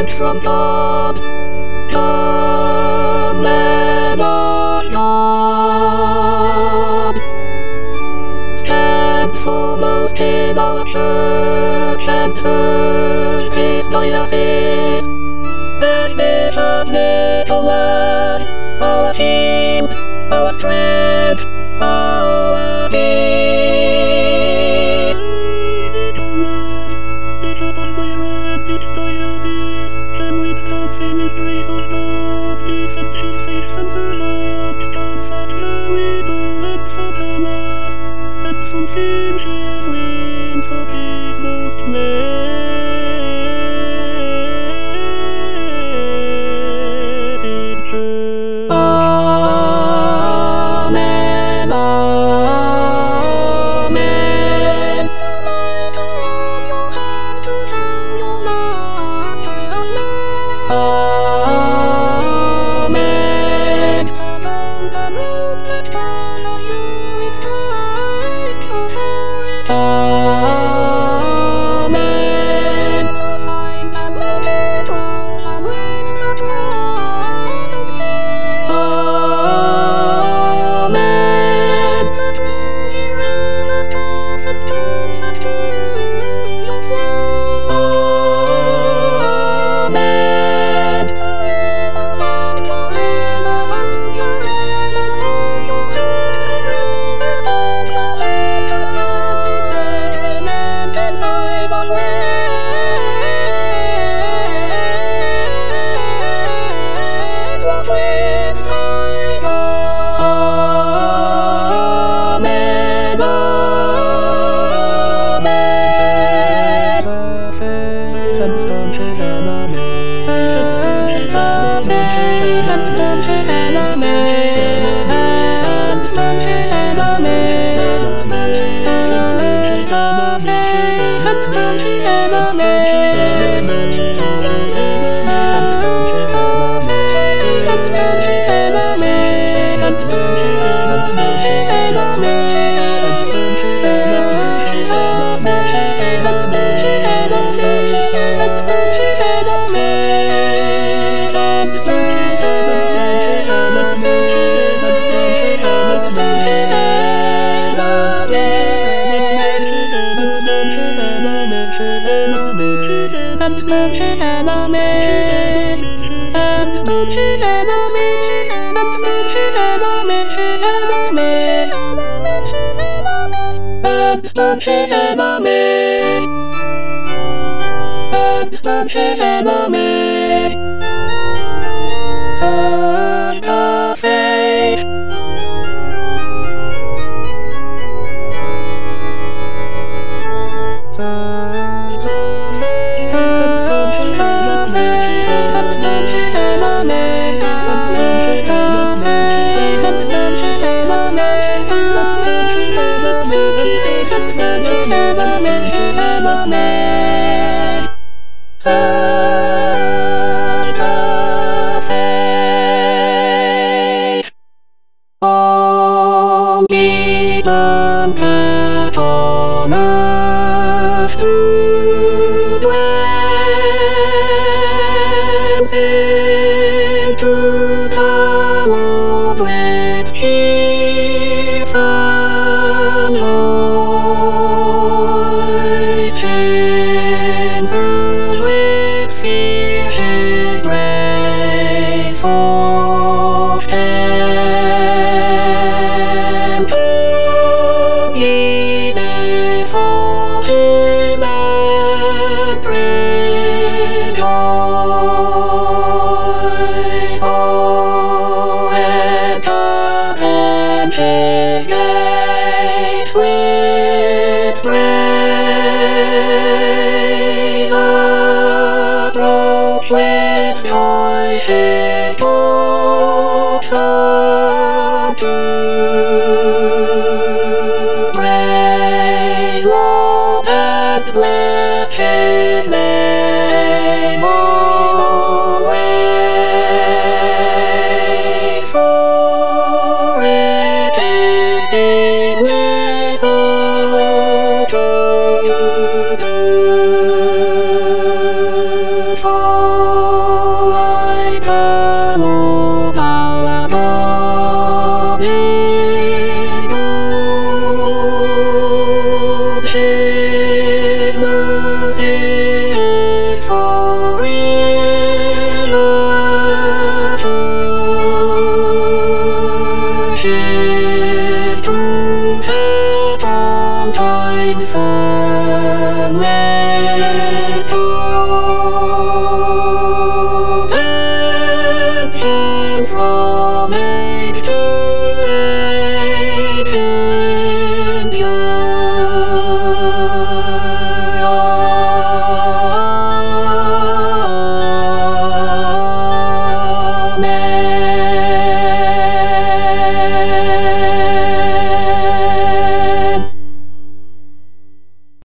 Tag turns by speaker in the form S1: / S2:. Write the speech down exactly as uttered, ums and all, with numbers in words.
S1: message from God. Come, let us God. Stand foremost in our church and serve His diocese. As Bishop Nicholas, our shield, our strength, our peace. Bishop Aguirre and each diocese can reach out the mysteries of God, defend His faith and serve, steadfast charity and faithfulness, and fulfill His will for His most blessed church. Amen, amen. Amen. Amen. Bless His name always, for it is His will to do for
S2: times come, let